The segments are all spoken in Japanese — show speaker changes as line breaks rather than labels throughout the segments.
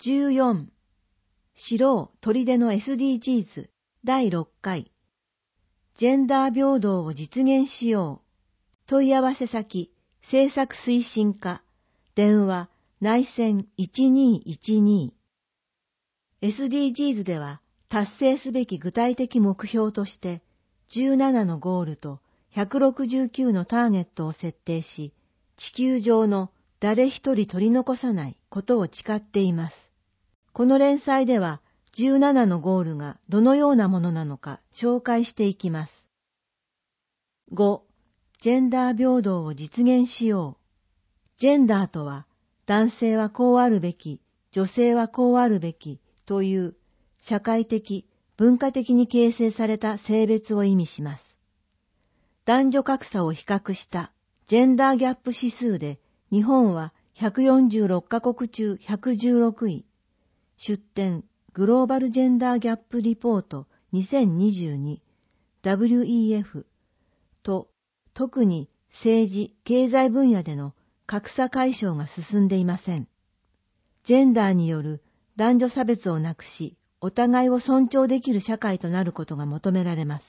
14、知ろう砦の SDGs 第6回、ジェンダー平等を実現しよう。問い合わせ先、政策推進課、電話、内線1212。SDGs では達成すべき具体的目標として、17のゴールと169のターゲットを設定し、地球上の誰一人取り残さないことを誓っています。この連載では17のゴールがどのようなものなのか紹介していきます。5、ジェンダー平等を実現しよう。ジェンダーとは、男性はこうあるべき、女性はこうあるべきという社会的、文化的に形成された性別を意味します。男女格差を比較したジェンダーギャップ指数で日本は146カ国中116位。出典グローバルジェンダーギャップリポート2022 WEF と特に政治・経済分野での格差解消が進んでいません。ジェンダーによる男女差別をなくし、お互いを尊重できる社会となることが求められます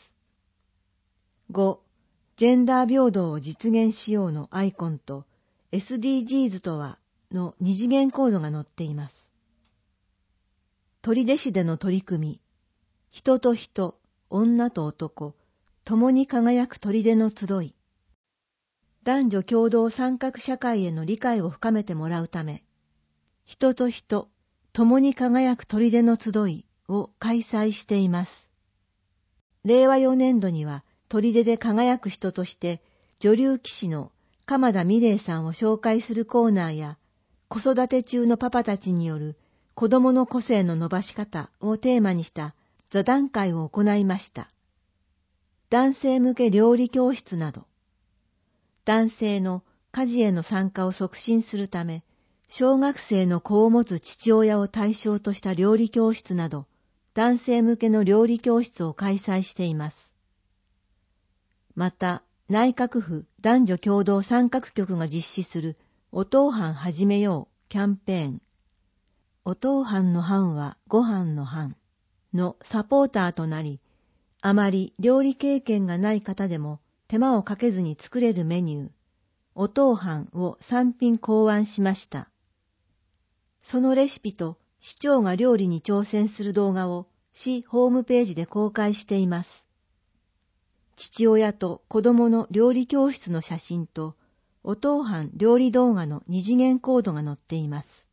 。5、ジェンダー平等を実現しようのアイコンと SDGs とはの二次元コードが載っています。取手市での取り組み、人と人、女と男、共に輝く砦の集い。男女共同参画社会への理解を深めてもらうため、人と人、共に輝く砦の集いを開催しています。令和4年度には砦で輝く人として女流棋士の鎌田美玲さんを紹介するコーナーや、子育て中のパパたちによる子供の個性の伸ばし方をテーマにした座談会を行いました。男性向け料理教室など、男性の家事への参加を促進するため、小学生の子を持つ父親を対象とした料理教室など、男性向けの料理教室を開催しています。また、内閣府男女共同参画局が実施するおとう飯始めようキャンペーン、おとう飯の飯はご飯の飯のサポーターとなり、あまり料理経験がない方でも手間をかけずに作れるメニュー、おとう飯を3品考案しました。そのレシピと市長が料理に挑戦する動画を市ホームページで公開しています。父親と子供の料理教室の写真と、おとう飯料理動画の二次元コードが載っています。